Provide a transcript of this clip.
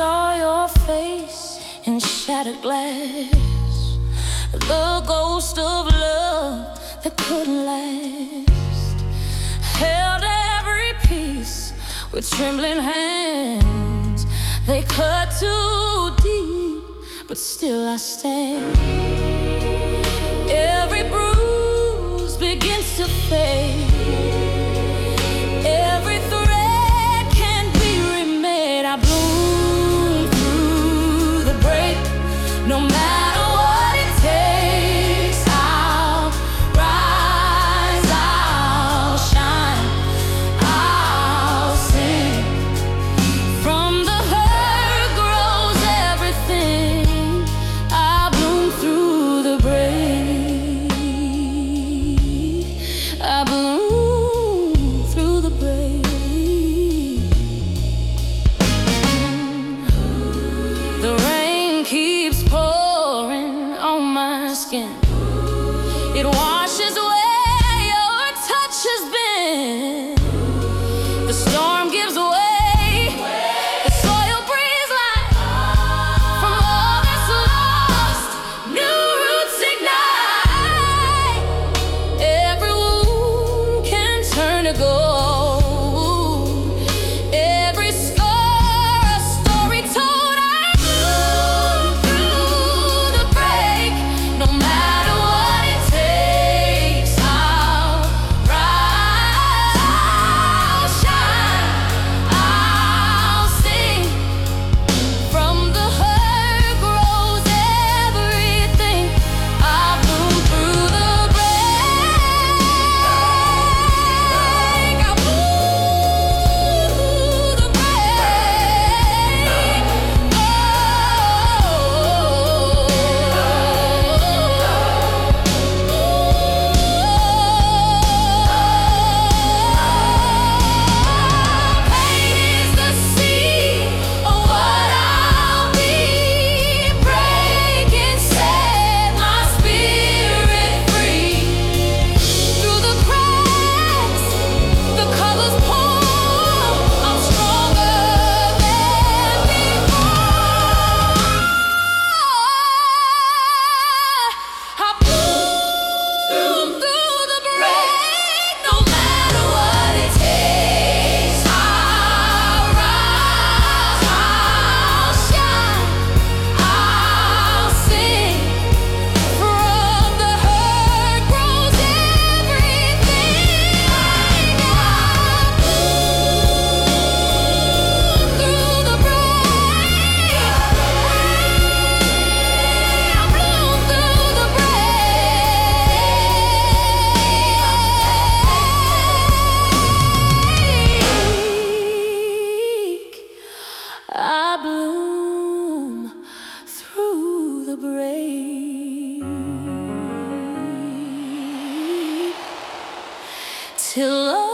saw your face in shattered glass, the ghost of love that couldn't last. Held every piece with trembling hands. They cut too deep, but still I stand. Every bruise begins to fade. Every thread can be remade. I bloom through the break, no matter what it takes. I'll rise, I'll shine, I'll sing. From the hurt grows everything. I bloom through the break. I bloom through the break. The rain keeps pouring on my skin. It washes away your touch has been. The storm gives way. The soil breathes life from all that's lost. New roots ignite. Every wound can turn to gold. Every scar a story told. I bloom through the break, no matter what it takes. I'll rise, I'll shine, I'll sing. From the hurt grows everything. I bloom through the break. I bloom through the break. Pain is the seed of what I'll be. Breaking set my spirit free. Through the cracks, the colors pour. I'm stronger than before. I bloom through the break, no matter what it takes. I'll rise, I'll shine, I'll sing. From the hurt grows everything. I bloom through the break. I bloom through the break. I bloom through the break till